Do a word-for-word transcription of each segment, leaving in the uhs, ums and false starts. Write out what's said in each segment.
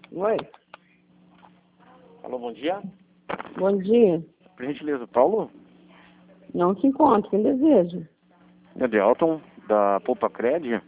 Oi, Alô, bom dia. bom dia. Por gentileza, Paulo? Não se encontra, quem deseja? É Delton, da Poupa Cred.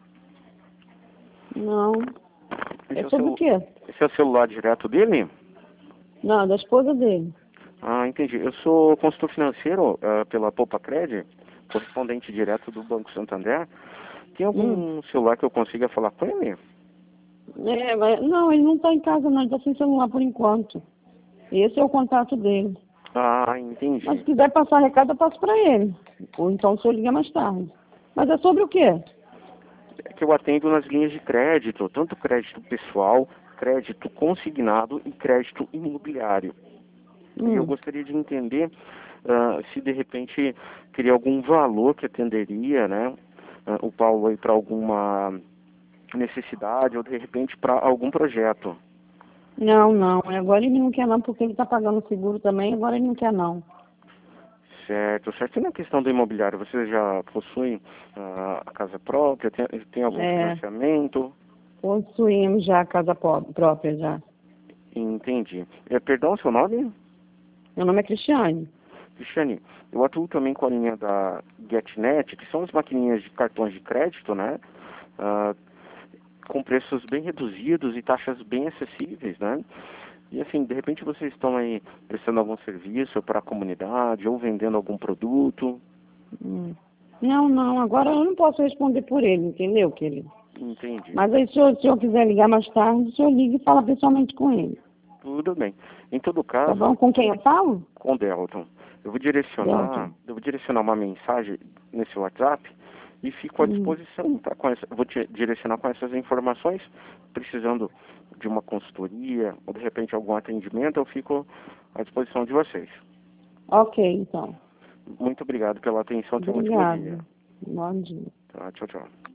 Não. Esse É é o sobre seu, o quê? esse é o celular direto dele? Não, da esposa dele. Ah, entendi. Eu sou consultor financeiro ah, pela Poupa Cred, correspondente direto do Banco Santander. Tem algum Hum. celular que eu consiga falar com ele? É, mas, não, ele não está em casa não, ele está sem celular por enquanto. Esse é o contato dele. Ah, entendi. Mas se quiser passar recado, eu passo para ele. Ou então o senhor liga mais tarde. Mas é sobre o quê? É que eu atendo nas linhas de crédito, tanto crédito pessoal, crédito consignado e crédito imobiliário. E eu Hum. gostaria de entender ah, se de repente teria algum valor que atenderia, né, ah, o Paulo aí para alguma necessidade ou de repente para algum projeto. Não, não. Agora ele não quer não, porque ele está pagando o seguro também, agora ele não quer não. Certo, certo. E na questão do imobiliário, você já possui ah, a casa própria? Tem, tem algum É, financiamento? possuímos já a casa pró- própria já. Entendi. É, perdão, seu nome? Meu nome é Cristiane. Cristiane, eu atuo também com a linha da GetNet, que são as maquininhas de cartões de crédito, né? Ah, com preços bem reduzidos e taxas bem acessíveis, né? E assim, de repente vocês estão aí prestando algum serviço para a comunidade ou vendendo algum produto. Hum. Não, não, agora eu não posso responder por ele, entendeu, querido? Entendi. Mas aí, se o senhor, se o senhor quiser ligar mais tarde, o senhor liga e fala pessoalmente com ele. Tudo bem. Em todo Tá bom? caso, Com quem eu falo? com o Delton, eu vou direcionar, Delton. eu vou direcionar uma mensagem nesse WhatsApp e fico à Hum. disposição, tá? Com essa, vou te direcionar com essas informações, precisando de uma consultoria ou de repente algum atendimento, eu fico à disposição de vocês. Ok, então. Muito obrigado pela atenção, tenha um ótimo dia. Obrigada. Bom dia. Tá, tchau, tchau.